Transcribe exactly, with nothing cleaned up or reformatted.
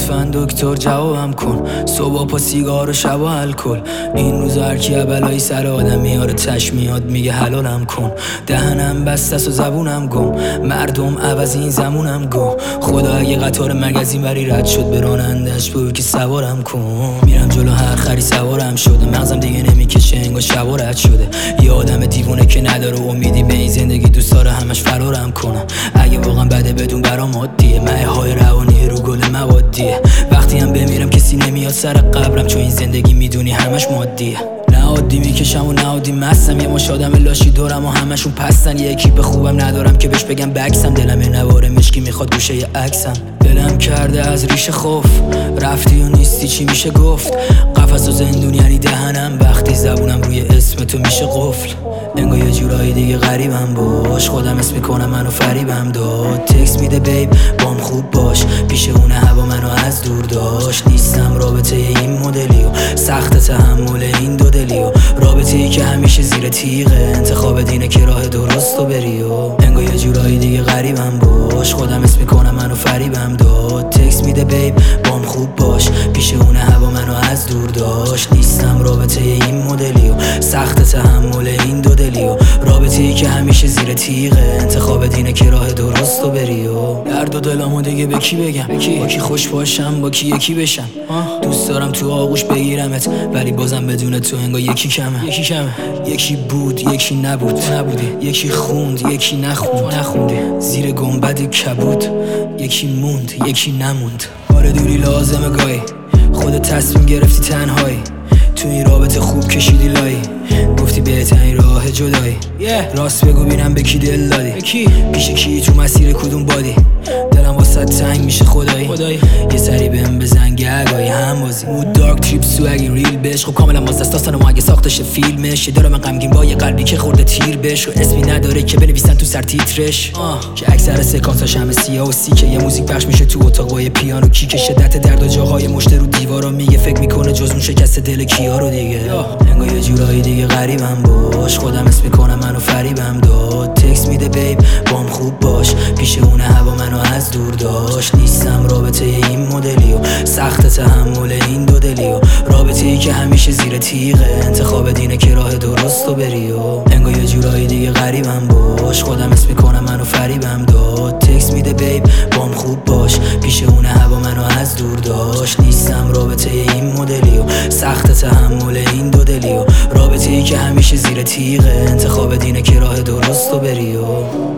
لطفاً دکتر جوابم کن، صبح پا سیگار و شب و الکل. این روزا هر کی بلایی سر آدم میاره چشم میاد میگه حلالم کن. دهنم بسته است و زبونم گم، مردم عوض این زمونم گم. خدا اگه قطار مگزین بری رد شد به رانندش بگو که سوارم کن. میرم جلو هر خری سوارم شده، مغزم دیگه نمیکشه انگار شب رد شده. یه آدم دیوونه که نداره امیدی به این زندگی، دوست داره همش فرارم کنه. اگه واقعا بده بدون برام عادیه، مه های روانی رو گل موادیه. وقتی هم بمیرم کسی نمیاد سر قبرم، چون این زندگی میدونی همش مادیه. نه عادی میکشم و نه عادی مستم، یه مش آدم لاشی دورم و همشون پستن. یه اکیپ خوبم ندارم که بهش بگم بکسم، دلم یه نوار مشکی میخواد گوشه یه عکسم. دلم کرده از ریشه خوف، رفتی و نیستی چی میشه گفت. قفس و زندون یعنی دهنم، وقتی زبونم روی اسم تو میشه قفل. انگار یه جورایی دیگه غریبم باش، خودم اسم میکنم منو فریبم داد. تکس میده بیب بام خوب باش، پیش اونه هوا منو از دور داشت. نیستم رابطه این مدلی و سخت تحمل این دو دلی و رابطه ای که همیشه زیر تیغه. انتخاب دینه که راه درست رو بری و انگار یه جورایی دیگه غریبم باش، خودم اسم میکنم منو فریبم داد. تکس میده بیب بام خوب باش، پیش اونه هوا منو از دور داشت. نیستم رابطه این مدلی و سخت تحمل این دو دلی و رابطه ای که همیشه زیر تیغه. انتخاب دینه که راه درست رو بری و درد و دلمو دیگه به کی بگم، با کی خوش باشم با کی یکی بشم. دوست دارم تو آغوش بگیرمت ولی بازم بدون تو انگار یکی کمه. یکی کمه یکی بود یکی نبود، نبودی. یکی خوند یکی نخوند، نخوندی. زیر گنبد کبود یکی موند یکی نموند. آره دوری لازمه گاهی، خودت تصمیم گرفتی تنهایی، تو این رابطه خوب کشیدی لایی. گفتی بهترین راه جدایی، yeah. راست بگو بینم به کی دل دادی، پیش کی تو مسیر کدوم بادی. دلم واسه تنگ میشه خدایی, خدایی. یه سری بهم بزن گگایی هم بازی مود دارک تریپ سوگی ریل بش. خب کاملا باز دست داستانم اگه ساختش فیلمش. یه دارم غمگین با یه قلبی که خورده تیر بش و اسمی نداره که بنویسن تو سر تیترش. که اکثر سکانساش همه سیاه و سیکه، یه موزیک پخش میشه تو اتاق با یه پیانو کیک. شدت درد و جاهای مشت رو دیوارا میگه، فکر میکنه جز اون شکست دل کیا رو دیگه. انگار یه جورایی دیگه غریبم باش، خودم اسم میکنم منو فریبم داد. تکس میده بیب بام خوب باش، پیش اونه هوا منو از دور داشت. نیستم رابطه این مدلی و سخت تحمل این دو دلی و رابطه ای که همیشه زیر تیغه. انتخاب دینه که راه درست رو بری و انگار یه جورایی دیگه غریبم باش، خودم اسم میکنم منو فریبم داد. تکس میده بیب بام خوب باش، پیش اونه هوا منو از دور داشت. نیستم رابطه این مدلی و سخت تحمل این دو دلی و رابطه ای که همیشه زیر تیغه. انتخاب دینه که راه درست رو بری و